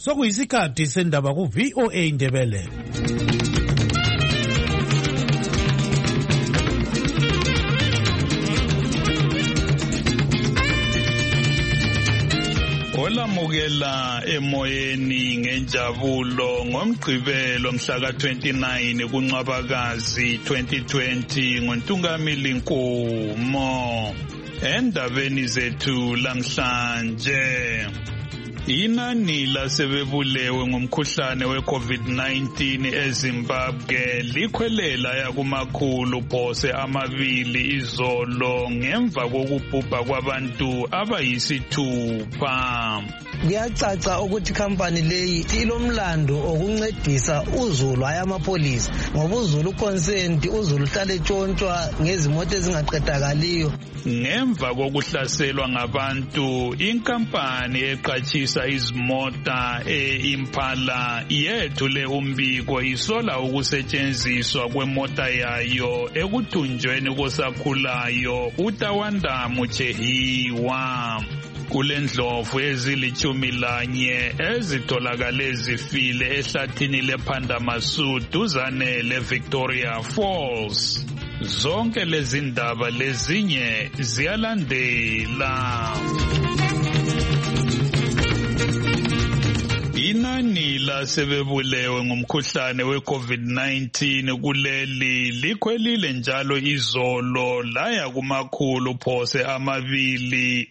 Sokuyisikhathi sendaba ku VOA Ndebele. Olamukela emoyeni ngenjabulo ngomgqibelo mhla ka-29 kuNcwabakazi 2020 ngoNtungamili Nkomo. Endabeni zethu lamhlanje, inani lasebebulewe ngomkhuhlane we-COVID-19 eZimbabwe likhwelela yakumakhulu phose amabili izolo ngemva kokubhubha kwabantu abayisithupha. Kuyacaca ukuthi company leyi ilomlando okuncedisa uZulu ayamapolisa ngoba uZulu consent uZulu hlale tshontshwa ngezimoto ezingaqedakaliyo. Ngemva kokuhlaselwa ngabantu, inkampani eqhatshisa izimota e-Impala yethule umbiko isola ukusetshenziswa kwemota yayo ekuthunjweni kosakhulayo uTawanda Muchehiwa. Kulendlovu ezili-11 ezitholakale zifile ehlathini lePhandamasu duzane leVictoria Falls. Zonke lezi ndaba lezinye ziyalandela. Inani lasebebulewe ngomkhuhlane we-COVID-19 kuleli likhwelile njalo izolo laya kumakhulu phose amabili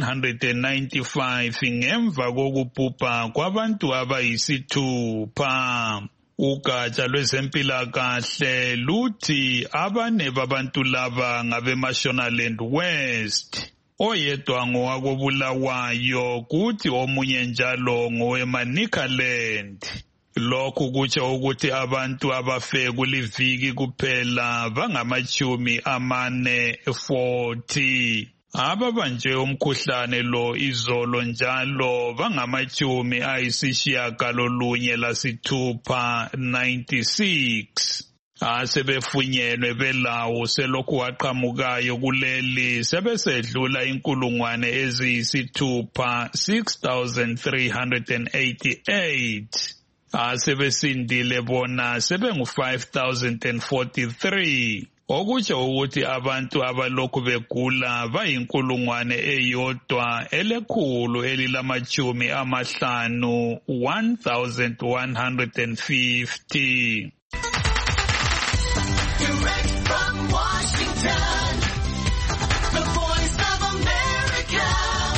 195 ngemva kokubhubha kwabantu abayisithupha. Ugatsha lwezempilakahle luthi abane babantu laba ngabeMashonaland West. Oyedwa ngowakobulawayo kuthi omunye njalo ngowemaNicaland. Lokhu kutsho ukuthi abantu abafe kuliviki kuphela bangama-40. Ababanjwe umkhuhlane lo izolo njalo bangama-96 96. Asebefunyenwe belawo selokhu waqhamukayo kuleli sebesedlula 6,388. Asebesindile bona sebengu-5,043. Okutsho ukuthi abantu abalokhu begula bayi1,150 1,150. Direct from Washington, the Voice of America,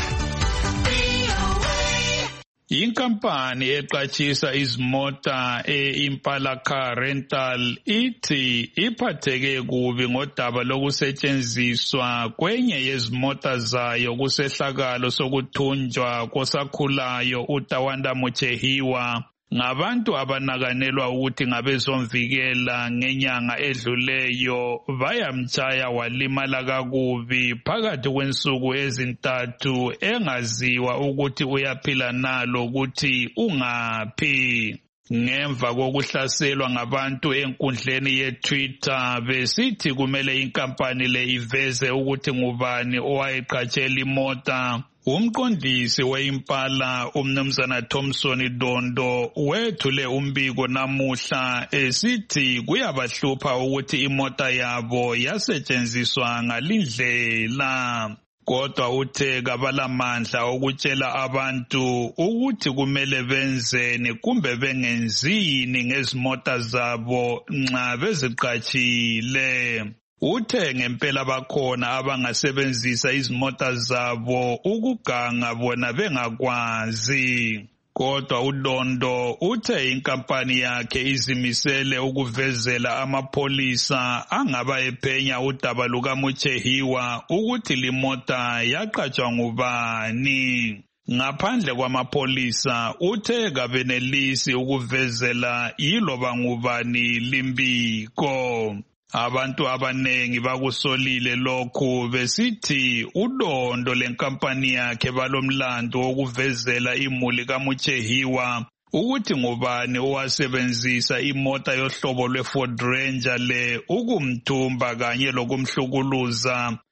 VOA. Inkampani eqhatshisa izimota e-Impala Car Rental ithi iphatheke kubi ngodaba lokusetshenziswa kwenye yezimota zayo kusehlakalo sokuthunjwa kosakhulayo uTawanda Muchehiwa ngabantu abanakanelwa ukuthi ngabezomvikela ngenyanga edluleyo bayamtshaya walimala kakubi phakathi kwensuku ezintathu engaziwa ukuthi uyaphila nalo ukuthi ungaphi. Ngemva kokuhlaselwa ngabantu enkundleni ye-Twitter besithi kumele inkampani le iveze ukuthi ngubani owayeqhatshela imota. Umqondisi we-Impala umnumzana Thomson Dondo wethule umbiko namuhla esithi kuyabahlupha ukuthi imota yabo yasetshenziswa ngalindlela. Kodwa uthe kabalamandla okutshela abantu ukuthi kumele benzeni kumbe bengenzini ngezimota zabo nxa beziqhatshile. Uthe ngempela bakhona abangasebenzisa izimota zabo ukuganga bona bengakwazi. Kodwa uDondo uthe inkampani yakhe izimisele ukuvezela amapholisa angaba ephenya udaba lukaMuchehiwa ukuthi limota yaqhatshwa ngubani. Ngaphandle kwamapholisa uthe kabenelisi ukuvezela yiloba ngubani limbiko. Abantu abanengi bakusolile lokhu besithi uDondo lenkampani yakhe balomlando wokuvezela imuli kaMuchehiwa ukuthi ngubani owasebenzisa imota yohlobo lweFord Ranger le ukumthumba kanye lokumhlukuluza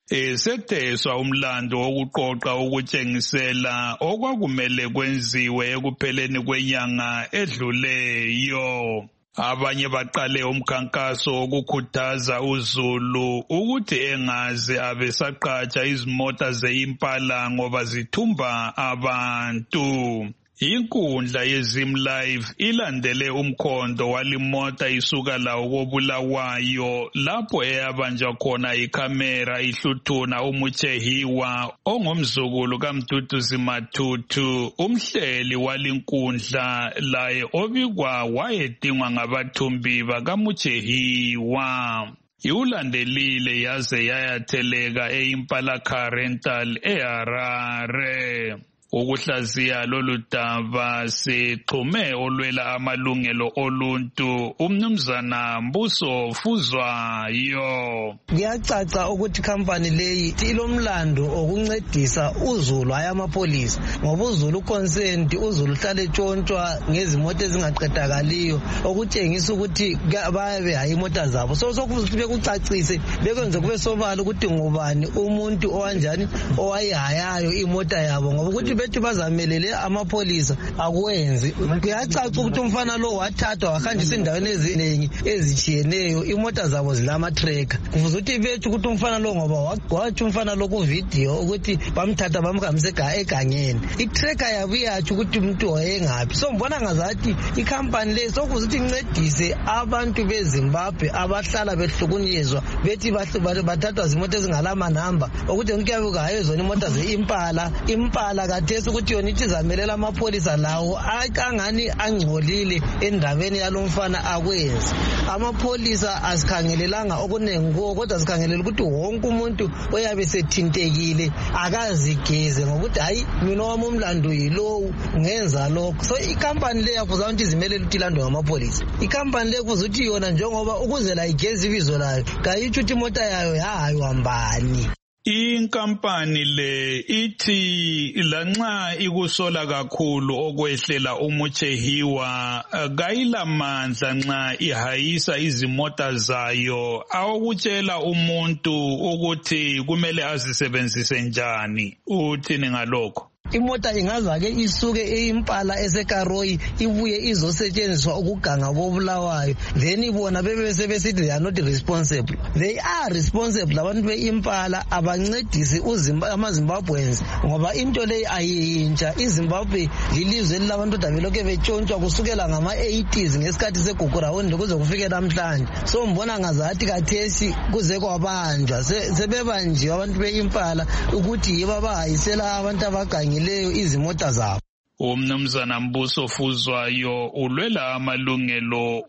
setheswa umlando wokuqoqa ukutshengisela okwakumele kwenziwe ekupheleni kwenyanga edluleyo. Abanye baqale umkhankaso wokukhuthaza uZulu ukuthi engaze abesaqatsha izimota ze-Impala ngoba zithumba abantu. Inkundla yeZim Live ilandele umkhondo walimota isuka lawo koBulawayo lapho eyabanjwa khona ikhamera ihluthuna uMuchehiwa ongumzukulu kaMduduzi Matutu. Umhleli walinkundla laye obikwa wayedingwa ngabathumbi bakaMuchehiwa. Iwulandelile yaze yayatheleka e-Impala Car Rental eHarare. Ukuhlaziya lolu daba sixhume olwela amalungelo oluntu uMnumzana Mbuso Fuzwayo. Kuyacaca ukuthi company leyi ilomlando okuncedisa uZulu hayi amapolisa ngoba uZulu consent uZulu hlale tshontshwa ngezimoto ezingaqedakaliyo okutshengisa ukuthi bayabe hayi imota zabo sokuthi bekucacise bekwenze kube sobala ukuthi ngubani umuntu owanjani owayihayayo imota yabo ngoba ukuthi bethi bazamelele amapolisa akwenzi. Kuyacaca ukuthi umfana lo wathathwa wahanjiswa endaweni eziningi ezitshiyeneyo imota zabo zilama-tracker. Kufuze ukuthi bethi ukuthi umfana lo ngoba wathi umfana lo ku-video ukuthi bamthatha bamhambisa egangeni. I-tracker yabo iyatsho ukuthi umuntu wayengaphi. So mbona ngazathi ikhampani le sokufuze ukuthi incedise abantu beZimbabwe abahlala behlukunyezwa bethi bathathwa zimoto ezingalamanamba ukuthi kuyabe kuhaye zona imota ze-Impala khathesi ukuthi yona ithi zamelela amapolisa lawo angani angcolile endabeni yalomfana akwenzi. Amapolisa asikhangelelanga okunengi kuwo kodwa sikhangelela ukuthi wonke umuntu oyabe sethintekile akazigeze ngokuthi hayi mina wami umlando yilowu ngenza lokho. So ikhampani le yafuza ukuthi izimelele ukuthi ilandwe ngamapolisa. Ikhampani le kuze ukuthi yona njengoba ukuze la igeze ibizo layo kayitsho ukuthi imota yayo yahaywa mbani. Inkampani le ithi lanxa ikusola kakhulu okwehlela uMuchehiwa kayilamandla nxa ihayisa izimota zayo awokutshela umuntu ukuthi kumele azisebenzise njani. Uthini ngalokho? Imota ingazake isuke eImpala eseKaroyi ibuye izosetshenziswa ukuganga koBulawayo then ibona bebesithi they are not responsible. They are responsible abantu beImpala abancedisi amaZimbabweans ngoba into le ayintsha. iZimbabwe lilizwe labantu dabelokhe betshontshwa kusukela ngama-80s ngesikhathi segugurawundi kuze kufike namhlanje. So mbona ngazathi khathesi kuze kwabanjwa sebebanjiwe abantu beImpala ukuthi yibo abahayisela abantu abagangi leyo izimota zabo. Umnumzana Mbuso Fuzwayo ulwela amalungelo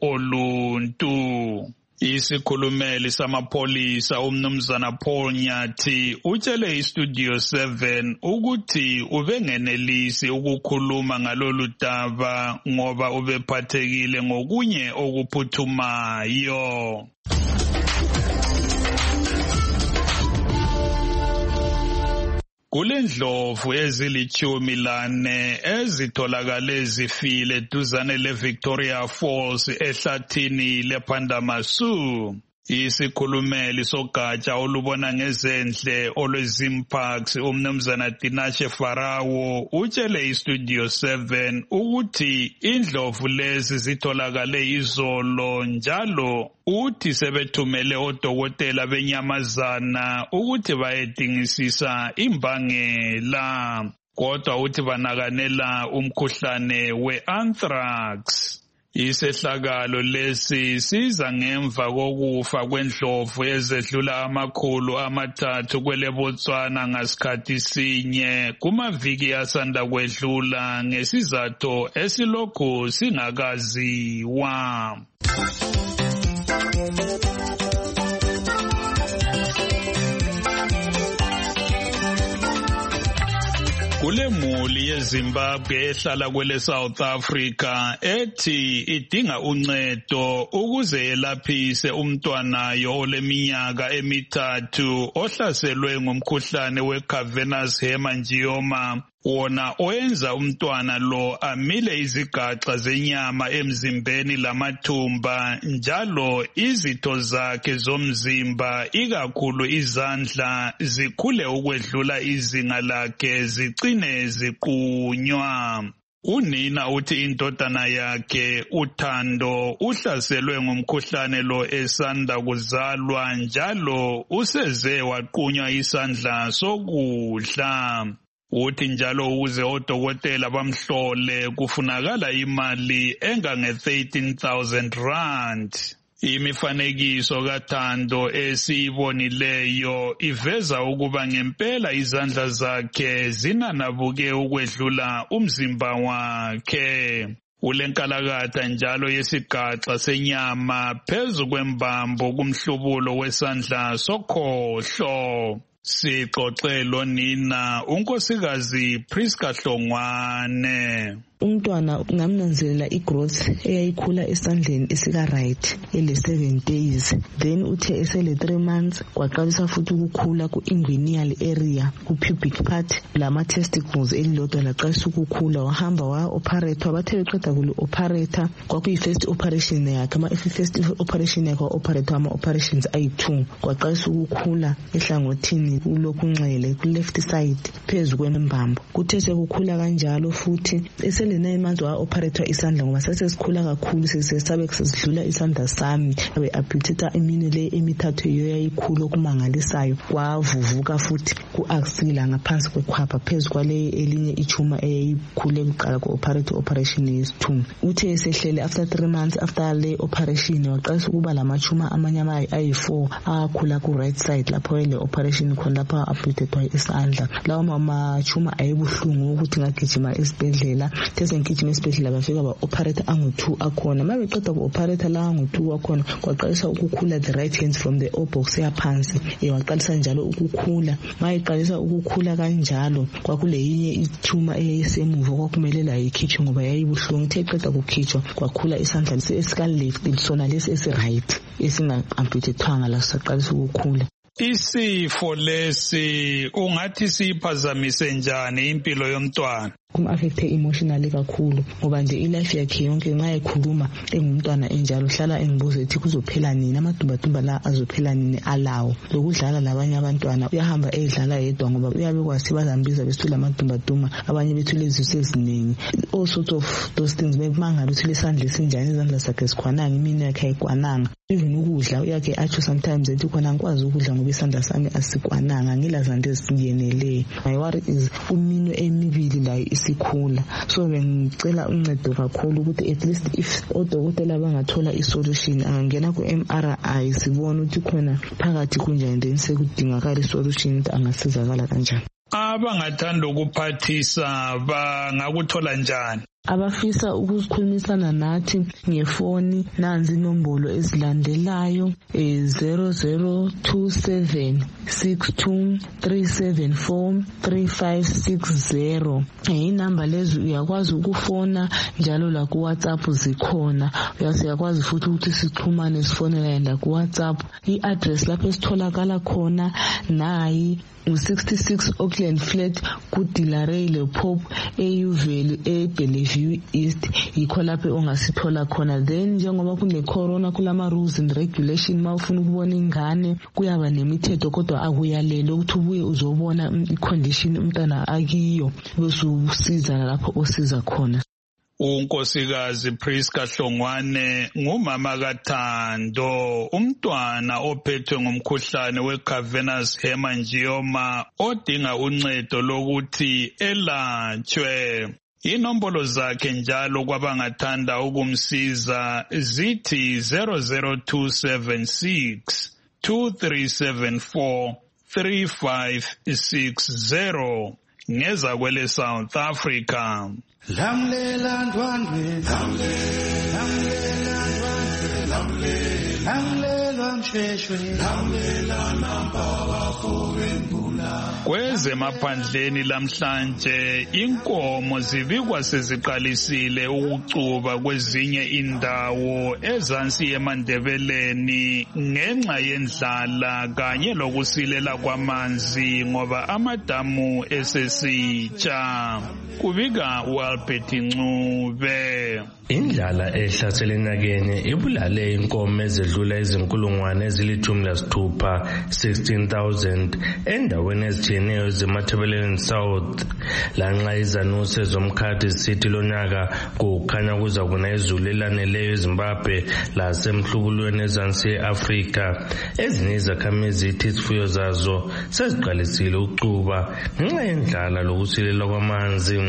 oluntu. Isikhulumeli samapolisa umnumzana Paul Nyathi utshele iStudio 7 ukuthi ubengenelisi ukukhuluma ngalolu daba ngoba ubephathekile ngokunye okuphuthumayo. Kulendlovu ezili-14 ezitholakale zifile duzane leVictoria Falls ehlathini lePhandamasu. Isikhulumeli sogatsha olubona ngezendle olweZim Parks umnumzana Tinashe Farawo utshele iStudio 7 ukuthi indlovu lezi zitholakale izolo njalo uthi sebethumele odokotela benyamazana ukuthi bayedingisisa imbangela kodwa uthi banakanela umkhuhlane we-anthrax. Isehlakalo lesi siza ngemva kokufa kwendlovu ezedlula 300 kweleBotswana ngasikhathi sinye kumaviki asanda kwedlula ngesizathu esilokhu singakaziwa. Kule muli yeZimbabwe ehlala kwele South Africa ethi idinga uncedo ukuze yelaphise umntwanayo oleminyaka 3 ohlaselwe ngumkhuhlane weCavernous hemangioma wona oyenza umntwana lo amile izigaxa zenyama emzimbeni lamathumba njalo izitho zakhe zomzimba ikakhulu izandla zikhule ukwedlula izinga lakhe zicine ziqunywa. Unina uthi indodana yakhe uThando uhlaselwe ngumkhuhlane lo esanda kuzalwa njalo useze waqunywa isandla sokudla. Uthi njalo ukuze odokotela bamhlole kufunakala imali engange 13,000 rand. Imifanekiso kaThando esiyibonileyo iveza ukuba ngempela izandla zakhe zinanabuke ukwedlula umzimba wakhe. Ulenkalakatha njalo yesigaxa senyama phezu kwembambo kumhlubulo wesandla sokhohlo. Sixoxe lonina unkosikazi Priska Hlongwane. Umntwana ngamnanzelela igrowth eyayikhula esandleni esika right ele 7 days, then uthe esele 3 months kwaqalisa futhi ukukhula ku inguinal area ku pubic part lama testicles elilodwa laqalisa ukukhula. Wahamba wa operate bathe beqeda kule operate kwakuyi first operation yakhe. First operation yakhe operate ama operations ayi2 kwaqalisa ukukhula ehlangothini kulokunxele ku left side phezu kwembambo. Kuthe sekukhula kanjalo futhi le 9 months wa-operator isandla ngoba sasesikhula kakhulu sesabe sesidlula isandla sami abe-amputata iminwe le emithathu iyo yayikhulu okumangalisayo. Kwavuvuka futhi ku-axilla ngaphansi kwekhwapha phezu kwale elinye ichuma eyayikhule kuqala ku-operation yesi2. Uthe esehlele after 3 months after le operation waqalisa ukuba lamachuma amanyama ayi4 akhula ku-right side lapho le operation khona lapho amputata isandla. Lawo machuma ayibuhlungu ukuthi ngagijima esibhedlela. Ngigijima esibhedlela bafika ba-operate angu2 akhona. Mabeqeda ku-operate la angu2 akhona kwaqalisa ukukhula the right hand from the obox yaphansi. Waqalisa njalo ukukhula. Mayiqalisa ukukhula kanjalo kwakule yinye ithuma eyayisemuva kwakumele la ikhitshwe ngoba yayibuhlungu. Ithe iqeda kukhitshwa kwakhula isandla esika left sona lesi esi-right esinga-amputathwanga la saqalisa ukukhula. Isifo lesi ungathi siphazamise njani impilo yomntwana? Kum-affecte emotionally kakhulu ngoba nje ilife yakhe yonke nxa ekhuluma engumntwana enjalo hlala engibuza ethi kuzophela nini, amadumbatumba la azophela nini alawo. Lokudlala labanye abantwana uyahamba edlala yedwa ngoba uyabe kwasi bazambiza besithula amadumbatumba, abanye bethule izisu eziningi. All sorts of those things. Bemangabe uthule isandla esinjani, izandla zakhe sikhwananga, imini yakhe ayikwananga. Even ukudla uyake atsho sometimes ethi khona ngikwazi ukudla ngoba isandla sami asikwananga, ngilazanto eziyeneleyo. My worry is uminwe emibili la isikhula. So bengicela uncedo kakhulu ukuthi at least if odokotela bangathola isolution angangena ku MRI sibone ukuthi khona phakathi kunjani, then sekudingakala isolution ukuthi angasizakala kanjani. Abangathanda ukuphathisa bangakuthola njani? Abafisa ukukhulumisana nathi ngefoni nanzi inombolo ezilandelayo 0027 62 3560. Inamba lezo uyakwazi ukufona njalo la ku WhatsApp zikhona. Uyakwazi futhi ukuthi sixhumane sifonela la ku WhatsApp. I-address lapho esitholakala khona nayi 66 Auckland Flat ku Dilaray Pop eUvelu eBellevue East. Yikho lapho ongasithola khona. Then njengoba kune corona kulama rules and regulation, mawufuna ukubona ingane kuyaba nemithetho kodwa akuyalelo ukuthi ubuye uzobona icondition umntana akiyo bese usiza lapho osiza khona. Unkosikazi Priska Hlongwane ngumama kaThando, umntwana ophethwe ngumkhuhlane we-cavernous hemangioma odinga uncedo lokuthi elatshwe. Inombolo zakhe njalo kwabangathanda ukumsiza zithi 00276 2374 3560 ngeza kwele South Africa. Lamlela ndwandwe, lamlela msheshwe, lamlela namba wafo wembulu. Kwezemaphandleni lamhlanje inkomo zibikwa seziqalisile ukucuba kwezinye indawo ezansi eMandebeleni ngenxa yendlala kanye lokusilela kwamanzi ngoba amadamu esesitsha. Kubika uAlbert Ncube. Indlala ehlasela enyakeni ibulale inkomo ezedlula izinkulungwane ezili-16,000 16,000 endaweni ezitshiyeneyo zeMatabeleland South. Lanxa izanuse zomkhathi zisithi lonyaka kukhanya kuza kuna izulu elaneleyo eZimbabwe lasemhlubulweni ezansi e-Afrika, ezinye izakhamizi zithi izifuyo zazo seziqalisile ukucuba ngenxa yendlala lokusilela kwamanzi.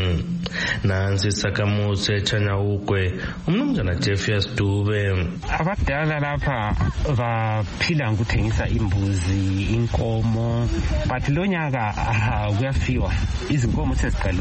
Nansi isakhamuzi eChanyawugwe umnumzana Jeffius Dube. Abadala lapha baphila ngokuthengisa imbuzi, inkomo, but lonyaka kuyafiwa izinkomo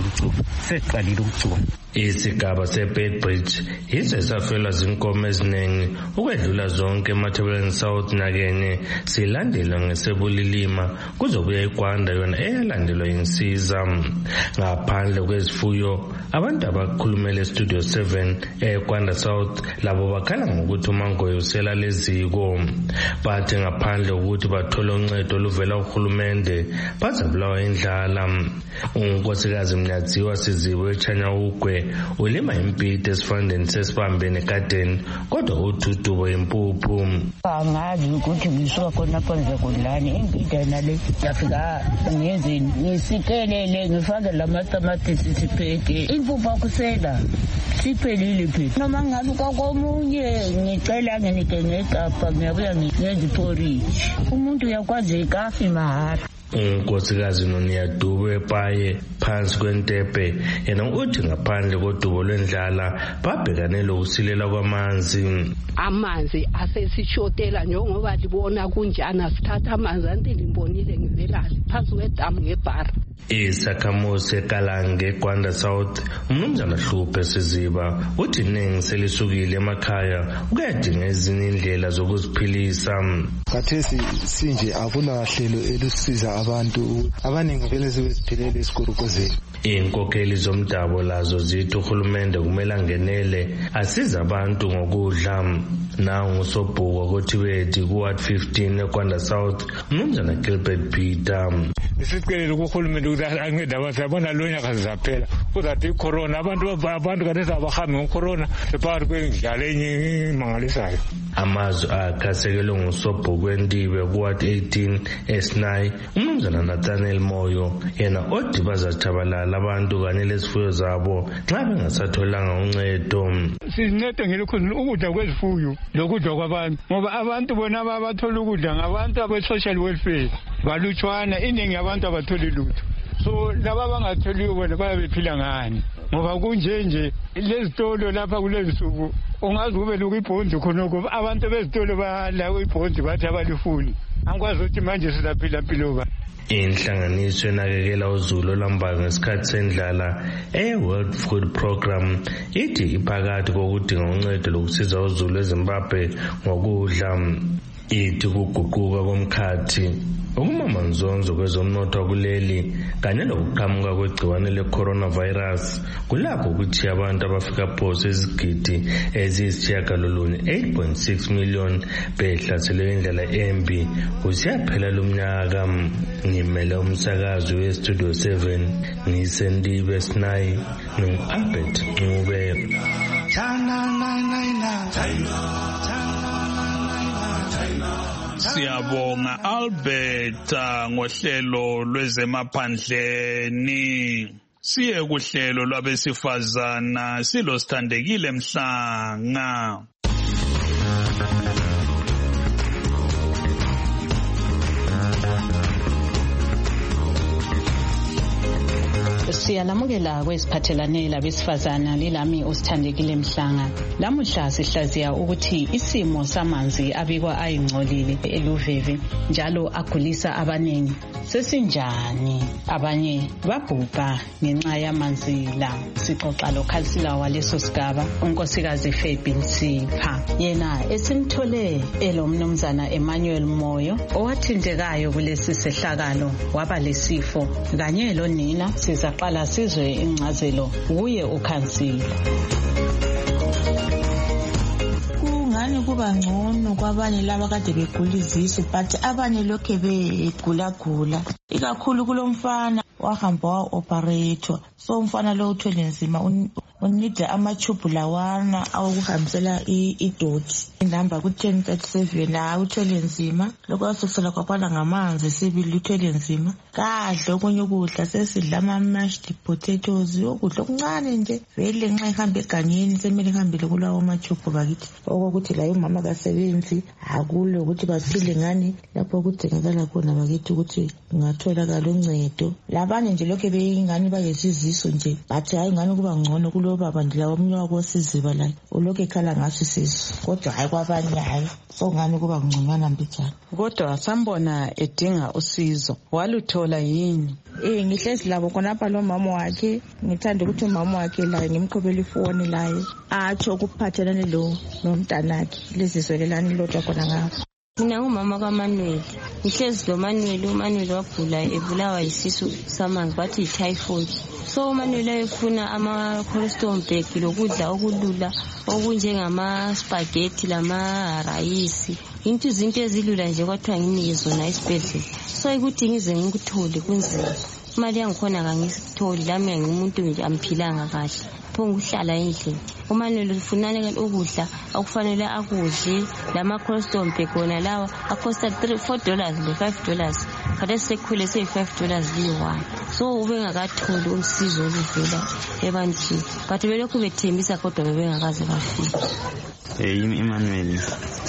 seziqalile ukucuba. Isigaba seBedbridge yiso safelwa zinkomo eziningi ukwedlula zonke eMatabeleland South nyakenye, silandelwa ngeSebulilima kuzobuya iGwanda yona eyalandelwa yiNsiza. Ngaphandle kwezifuyo, abantu abakhulumele eStudio 7 eGwanda South labo bakhala ngokuthi uMangoye usela leziko. Bathi ngaphandle ukuthi bathole uncedo oluvela kuhulumende bazabulawa indlala. Unkosikazi Mnyadziwa Siziwe eChanyawugwe ulima impiti esifandeni sesibambene egadeni kodwa uThudubo impuphu. Angazi ukuthi ngisuka khona phansi kodlani impiti nale yafika ngezini ngisikelele ngifake lamatamatisi sipheke impuphu akusela siphelile phela. Noma ngabe komunye ngicela nginike ngekapa ngiyabuya ngenze porridge. Umuntu uyakwazi ikafi mahara. Unkosikazi Noniyadube ePaye phansi kwentepe yena uthi ngaphandle kodubo lwendlala babhekane lokusilela kwamanzi. Amanzi asesishotela njengoba libona kunjana sithatha amanzi antilimbonile ngivelale phansi kwedamu ngebhara. Isakhamuzi eKalange eGwanda South umnumzana Hluphe Siziba uthi iningi selisukile emakhaya ukuyadinga ezinye indlela zokuziphilisa. Khathesi sinje akunahlelo elusiza abantu abaningi vele sebeziphilele esikurukozeni. Inkokheli zomdabu lazo zithi uhulumende kumele angenele asiza abantu ngokudla. Nawu usobhuka koThibeti kuWard 15 eGwanda South umnumzana Gilbert Peter. Isicelelo kuhulumende ukuthi ancede abantu yabona lonyaka sizaphela kuzathi icorona abantu kanisa abahambi ngocorona phakathi kwendlala enye imangalisayo. Amazwi akhasekelwe ngusobhuka wendibe kuWard 18 eSinayi umnumzana Nathaniel Moyo yena othi bazathabalala abantu kanye lezifuyo zabo nxa bengasatholanga uncedo. Sizincede ngelokhuzini ukudla kwezifuyo lokudla kwabantu ngoba abantu bona abathola ukudla ngabantu abe-social welfare balutshwana, iningi abantu abatholi lutho. So laba abangatholiyo bona bayabephila ngani ngoba kunjenje lezitolo lapha kulezisuku ungazi kube lokhu ibhondi khonokho abantu bezitolo balawo ibhondi bathi abalifuni. Angikwazi ukuthi manje sizaphila mpilo ba. Inhlanganiso enakekela uzulu olambayo ngesikhathi sendlala World Food Program ithi iphakathi kokudinga uncedo lokusiza uzulu eZimbabwe ngokudla. Ithi kuguquka komkhathi ukumamanzonzo kwezomnotho kuleli kanye lokuqhamuka kwegciwane le-coronavirus kulakho ukuthi abantu abafika phose izigidi eziyisitshiyagalolunye 8.6 million behlaselwe indlela embi kusiyaphela lomnyaka. Ngimele umsakazi weStudio 7 ngisendibe Sinayi no-Albert Ncube. Siyabonga Albert ngohlelo lwezemaphandleni. Siye kuhlelo lwabesifazana silosithandekile Mhlanga. Siyalamukela kweziphathelane labesifazana lilami usithandekile Mhlanga. Lamuhla sihlaziya ukuthi isimo samanzi abikwa ayingcolile eLuveve njalo agulisa abaningi sesinjani. Abanye babhubha ngenxa yamanzi la. Sixoxa lokhansila waleso sigaba unkosikazi Fabi Nsipha. Yena esimthole elomnumzana Emmanuel Moyo owathintekayo kulesi sehlakalo waba lesifo kanye lonina. Sizaqala sizwe incazelo kuye ukhansila. Kungani kuba ngcono kwabanye laba kade begulizisa but abanye lokhe begula ikakhulu kulomfana wahamba wa-operator so umfana lo uthwele nzima unida amachubhu lawana awokuhambisela idoti inamba ku-1037 la uthwele nzima lokho asokusela kwaphana ngamanzi sibili uthwele nzima kadle okunye ukudla sesidla ama-mashed potatoes ukudla okuncane nje vele nxa ihamba egangeni semele ihambile kulawo machubhu bakithi okokuthi la umama kasebenzi akulo ukuthi baphile ngani lapho kudingakala khona bakithi ukuthi kungatholakala uncedo labanye nje lokho beyingani bayesiziso nje but hayi ngani kuba ngcono kulo baba ndilawo omunye wabo siziba la ulokho ekhala ngaso isizo kodwa hayi kwabanye hayi so ngani kuba ngconywana mbijana kodwa sambona edinga usizo waluthola yini? Ngihlezi labo khonapha lo mama wakhe ngithanda ukuthi umama wakhe la ngimqhubela ifoni laye atsho ukuphathelane nomntanakhe lezizwelelani lodwa khona ngapha. Mina ngumama kaManuel. Ngihlezi lo Manuel wagula ebulawa yisisu samanzi bathi typhoid. So uManuel efuna ama-Cholestomberg lokudla okulula okunjengama spaghetti lama rice. Izinto ezilula nje kwathiwa nginike zona esibhedlela. So ukuthi ngize ngikuthole kunzima. Imali yangikhona kangisitholi lami ngumuntu nje amphilanga kahle. Ukuhlala endlini uManuel ufunana ukudla akufanele akudle lama-Cholestomberg wona lawa acosta $4 le$5 kade sekhule $5 liyi-1 so ubengakatholi usizo oluvela ebantwini but belokhu bethembisa kodwa bebengakaze bafika. Emmanuel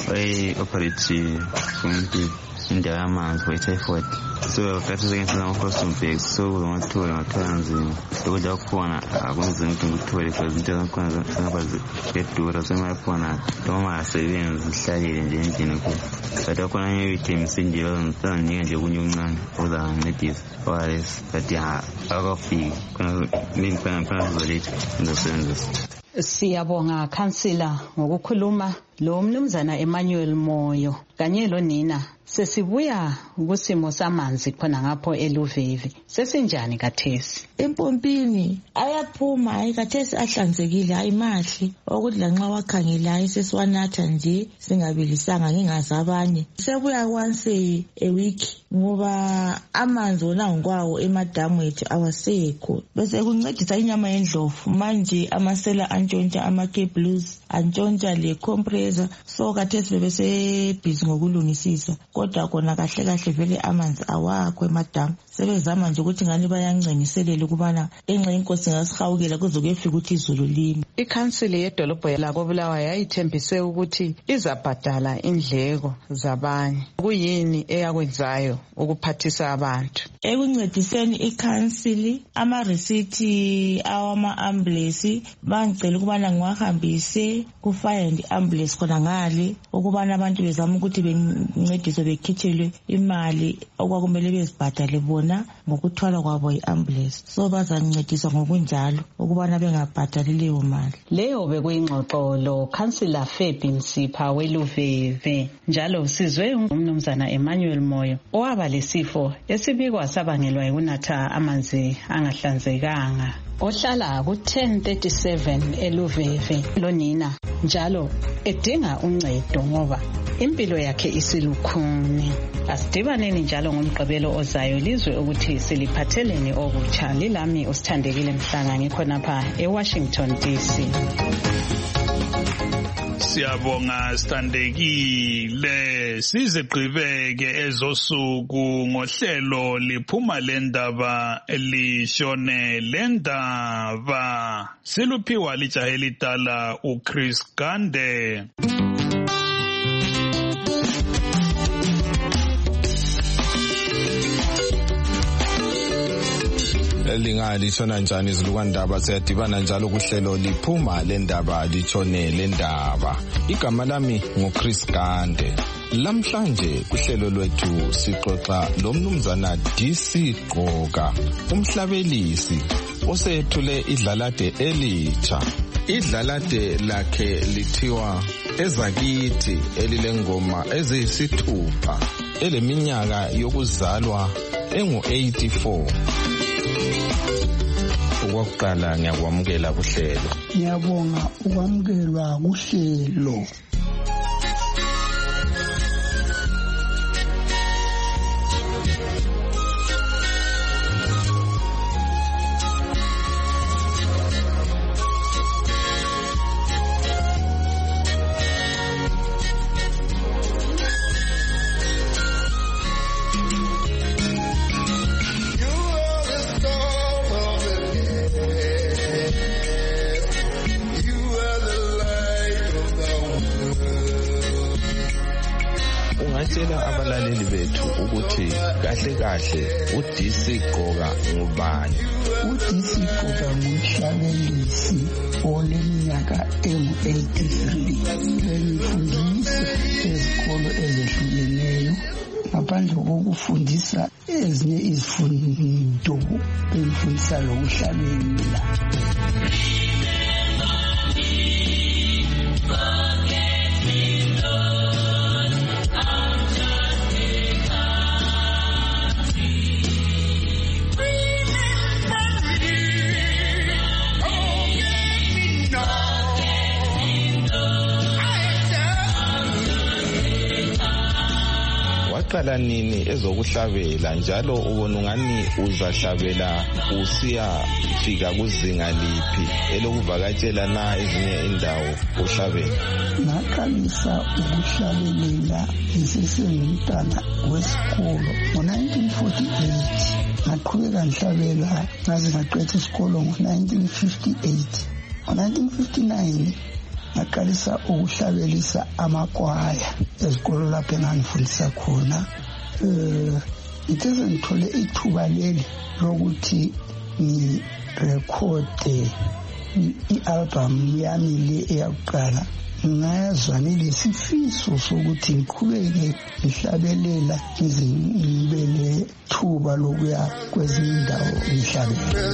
operate kumpilo indawo yamanzi for-typhoid so kathi sekenza ama-Cholestomberg so ungathola nzima ukudla kukhona akunzima ukuthi ngikuthole because izinto zakhona zingaba zedura semali khona noma asebenzi zihlalile nje endlini kulo but akhona ngiyithembise nje bazanginika nje okunye okuncane okuzangincedisa ORS but akafiki khona zizoletha ngizosebenzisa. Siyabonga khansila ngokukhuluma lo mnumzana Emmanuel Moyo kanye lonina. Sesibuya kusimo samanzi khona ngapho eLuveve. Sesinjani kathesi? Empompini ayaphuma hayi kathesi ahlanzekile hayi mahle ukuthi lanxa wakhangela sesiwanatha nje singabilisanga ngingazi abanye. Sebuya once a week ngoba amanzi wona ngikwawo emadamu ethu awasekho. Bese kuncedisa inyama yendlovu manje amasela antshontsha ama-cables antshontsha le compressor so kathesi bese busy ngokulungisisa. Kodwa kona kahle vele amanzi awakho emadamu sebezama nje ukuthi ngani bayancengiselela ukubana enxa inkosi ngasihawukela kuzokufika ukuthi izulu limi. Ikhansili yedolobho lakobulawayo yayithembise ukuthi izabhadala indleko zabanye. Kuyini eyakwenzayo ukuphathisa abantu? Ekuncediseni ikhansili ama-receipt awama-ambulance bangicela ukubana ngiwahambise ku-fire and ambulance khona ngale ukubana abantu bezama ukuthi bencediswe bekhitshelwe imali okwakumele bezibhadale bona ngokuthwala kwabo i-ambulance so bazancediswa ngokunjalo ukubana bengabhadali leyo mali. Leyo bekuyingxoxo lo khansila Fabi Nsipha weLuveve. Njalo sizwe umnumzana Emmanuel Moyo owaba lesifo esibikwa sabangelwa yikunatha amanzi angahlanzekanga. Ohlala ku-1037 eLuveve lonina njalo edinga uncedo ngoba impilo yakhe isilukhuni. Asidibaneni njalo ngomgqibelo ozayo lizwe ukuthi siliphatheleni okutsha. Lilami usithandekile Mhlanga ngikhonapha eWashington DC. Siyabonga sithandekile. Sizigqibeke ezosuku ngohlelo liphuma lendaba lishone lendaba. Siluphiwa lijahe lidala uChris Gande. lingalishona njani izilukandaba siyadibana njalo kuhlelo liphuma lendaba litshone lendaba. Igama lami nguChris Gande. Lamhlanje kuhlelo lwethu sixoxa lomnumzana DC Gqoka, umhlabelisi osethule idlalade elitsha. Idlalade lakhe lithiwa Ezakithi elilengoma eziyisithupha, eleminyaka yokuzalwa engu-84. Okokuqala ngiyakwamukela kuhlelo. Ngiyabonga ukwamukelwa kuhlelo. Abalaleli bethu ukuthi kahle kahle uDC Gqoka ngubani? uDC Gqoka ngumhlabelisi oleminyaka engu-83. Bengifundisa ezikolo ezehlukeneyo. Ngaphandle kokufundisa ezinye izifundo, bengifundisa lokuhlabela. Waqala nini ezokuhlabela njalo ubona ungani uzahlabela usiyafika kuzinga liphi elokuvakatshela na ezinye indawo uhlabela? Ngaqalisa ukuhlabelela ngisesengumntwana wesikolo ngo-1948. Ngaqhubeka ngihlabela ngaze ngaqeda isikolo ngo-1958. Ngo-1959 ngaqalisa ukuhlabelisa amakwaya ezikolo lapho engangifundisa khona. Ngithe sengithole ithuba leli lokuthi ngirekhode i-album yami le eyakuqala. Ngazwa nilesifiso sokuthi ngiqhubeke ngihlabelela ngize ngibe nethuba lokuya kwezinye indawo ngihlabela.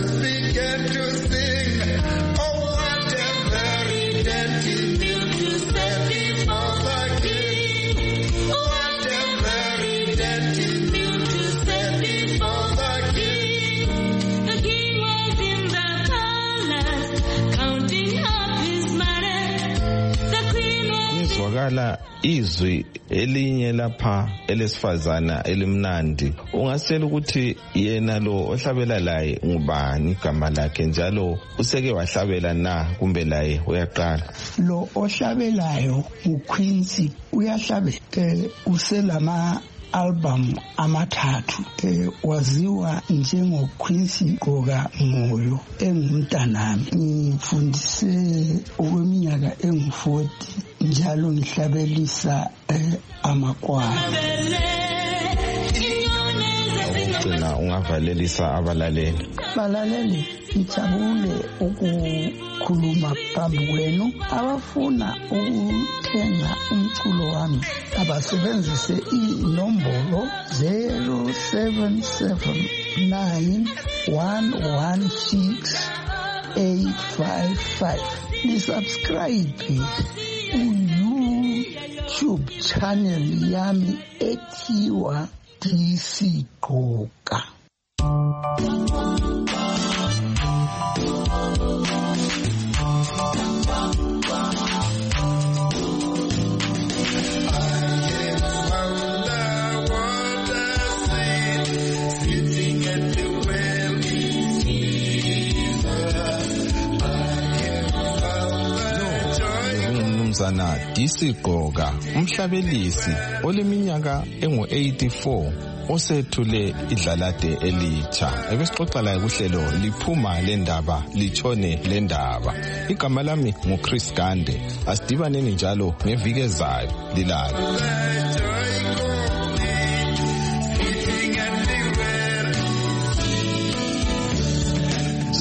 Kuzwakala izwi elinye lapha elesifazana elimnandi. Ungasitshela ukuthi yena lo ohlabela laye ngubani, igama lakhe, njalo useke wahlabela na kumbe laye uyaqala? Lo ohlabelayo uQuincy uyahlabela, uselama album amathathu. Waziwa njengoQuincy Gqoka Moyo, engumntanami. Ngifundise okweminyaka engu-40 njalo ngihlabelisa amakwaya. Ugcina ungavalelisa abalaleli. Balaleli, ngijabule ukukhuluma phambi kwenu. Abafuna ukuthenga umculo wami abasebenzise inombolo 0779116855. Nisubscribe YouTube channel yami ethiwa DC Gqoka. Umnumzana DC Gqoka, umhlabelisi oleminyaka engu-84 osethule idlalade elitsha. Ebesixoxa laye kuhlelo liphuma lendaba litshone lendaba. Igama lami nguChris Gande. Asidibaneni njalo ngeviki ezayo lilala.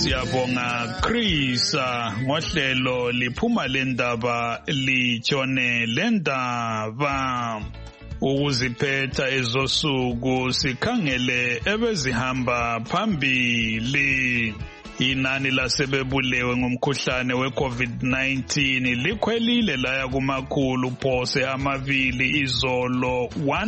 Siyabonga Chris ngohlelo liphuma lendaba litshone lendaba. Ukuziphetha ezosuku sikhangele ebezihamba phambili. Inani lasebebulewe ngomkhuhlane we-COVID-19 likhwelile laya kumakhulu phose amabili izolo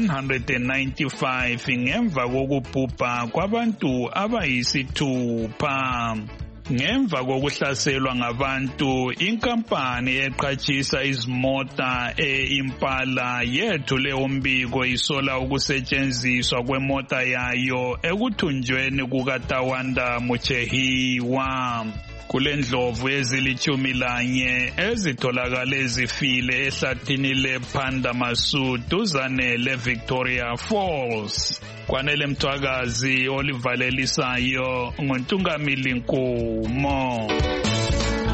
195 ngemva kokubhubha kwabantu abayisithupha. Ngemva kokuhlaselwa ngabantu, inkampani eqhatshisa izimota e-Impala yethule umbiko isola ukusetshenziswa kwemota yayo ekuthunjweni kukaTawanda Muchehiwa. Kulendlovu ezilithumi ezitholakale zifile ehlathini lePhanda Masu duzane leVictoria Falls. Kwanele Mthwakazi olivalelisayo nguNtungamili Nkumo.